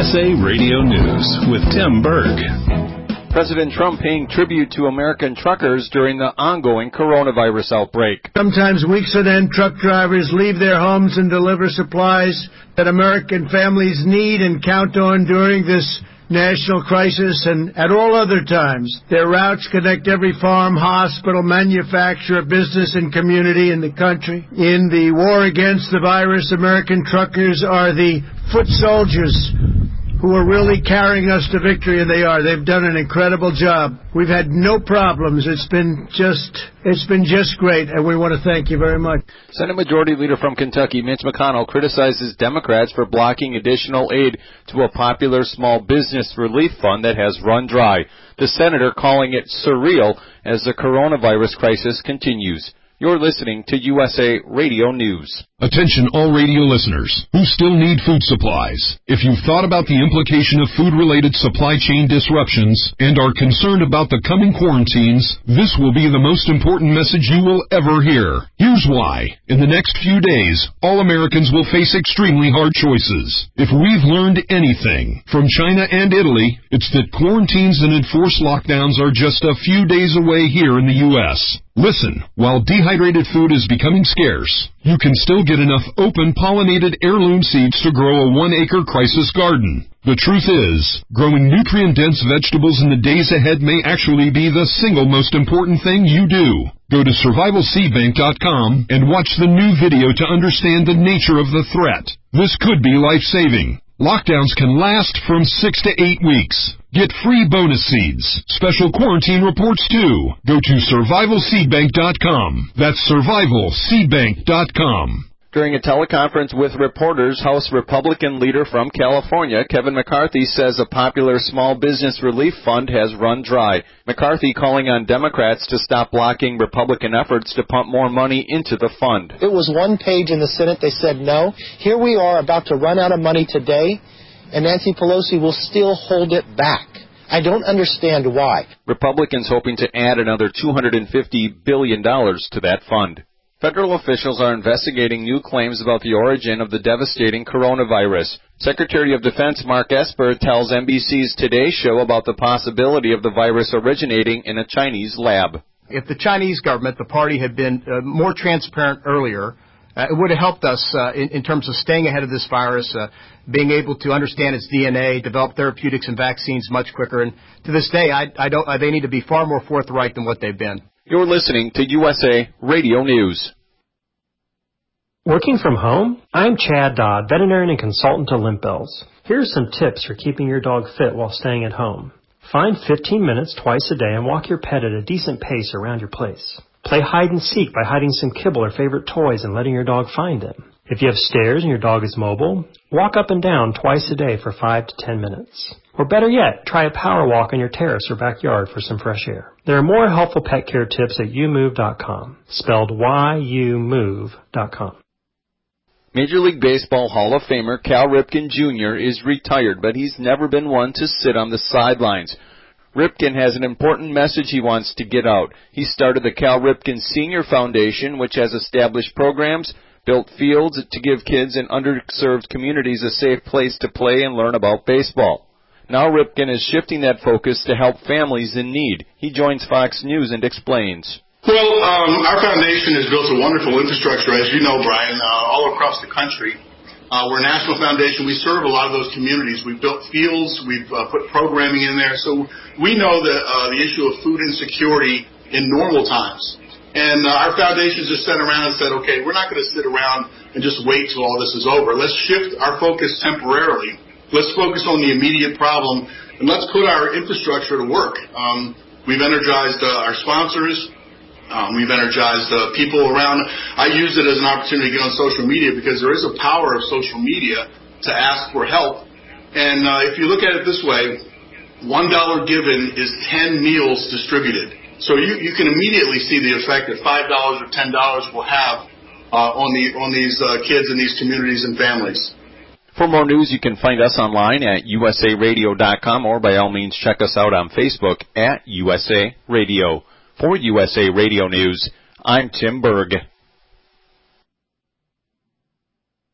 USA Radio News with Tim Berg. President Trump paying tribute to American truckers during the ongoing coronavirus outbreak. Sometimes weeks on end, truck drivers leave their homes and deliver supplies that American families need and count on during this national crisis and at all other times. Their routes connect every farm, hospital, manufacturer, business, and community in the country. In the war against the virus, American truckers are the foot soldiers who are really carrying us to victory, and they are. They've done an incredible job. We've had no problems. It's been just great, and we want to thank you very much. Senate Majority Leader from Kentucky, Mitch McConnell, criticizes Democrats for blocking additional aid to a popular small business relief fund that has run dry. The senator calling it surreal as the coronavirus crisis continues. You're listening to USA Radio News. Attention all radio listeners who still need food supplies. If you've thought about the implication of food-related supply chain disruptions and are concerned about the coming quarantines, this will be the most important message you will ever hear. Here's why. In the next few days, all Americans will face extremely hard choices. If we've learned anything from China and Italy, it's that quarantines and enforced lockdowns are just a few days away here in the U.S. Listen, while dehydrated food is becoming scarce, you can still get enough open pollinated heirloom seeds to grow a 1-acre crisis garden. The truth is, growing nutrient-dense vegetables in the days ahead may actually be the single most important thing you do. Go to survivalseedbank.com and watch the new video to understand the nature of the threat. This could be life-saving. Lockdowns can last from 6 to 8 weeks. Get free bonus seeds, special quarantine reports too. Go to survivalseedbank.com. That's survivalseedbank.com. During a teleconference with reporters, House Republican leader from California, Kevin McCarthy, says a popular small business relief fund has run dry. McCarthy calling on Democrats to stop blocking Republican efforts to pump more money into the fund. It was one page in the Senate. They said no. Here we are about to run out of money today, and Nancy Pelosi will still hold it back. I don't understand why. Republicans hoping to add another $250 billion to that fund. Federal officials are investigating new claims about the origin of the devastating coronavirus. Secretary of Defense Mark Esper tells NBC's Today Show about the possibility of the virus originating in a Chinese lab. If the Chinese government, the party, had been more transparent earlier, it would have helped us in terms of staying ahead of this virus, being able to understand its DNA, develop therapeutics and vaccines much quicker. And to this day, they need to be far more forthright than what they've been. You're listening to USA Radio News. Working from home? I'm Chad Dodd, veterinarian and consultant to Limp Bells. Here are some tips for keeping your dog fit while staying at home. Find 15 minutes twice a day and walk your pet at a decent pace around your place. Play hide and seek by hiding some kibble or favorite toys and letting your dog find them. If you have stairs and your dog is mobile, walk up and down twice a day for 5 to 10 minutes. Or better yet, try a power walk on your terrace or backyard for some fresh air. There are more helpful pet care tips at youmove.com, spelled YOUMOVE.com. Major League Baseball Hall of Famer Cal Ripken Jr. is retired, but he's never been one to sit on the sidelines. Ripken has an important message he wants to get out. He started the Cal Ripken Senior Foundation, which has established programs, built fields to give kids in underserved communities a safe place to play and learn about baseball. Now Ripken is shifting that focus to help families in need. He joins Fox News and explains. Well, our foundation has built a wonderful infrastructure, as you know, Brian, all across the country. We're a national foundation. We serve a lot of those communities. We've built fields. We've put programming in there. So we know the issue of food insecurity in normal times. And our foundations just sat around and said, okay, we're not going to sit around and just wait till all this is over. Let's shift our focus temporarily. Let's focus on the immediate problem, and let's put our infrastructure to work. We've energized our sponsors. We've energized people around. I use it as an opportunity to get on social media because there is a power of social media to ask for help. And if you look at it this way, $1 given is 10 meals distributed. So you can immediately see the effect that $5 or $10 will have on these kids in these communities and families. For more news, you can find us online at usaradio.com, or by all means check us out on Facebook at USA Radio. For USA Radio News, I'm Tim Berg.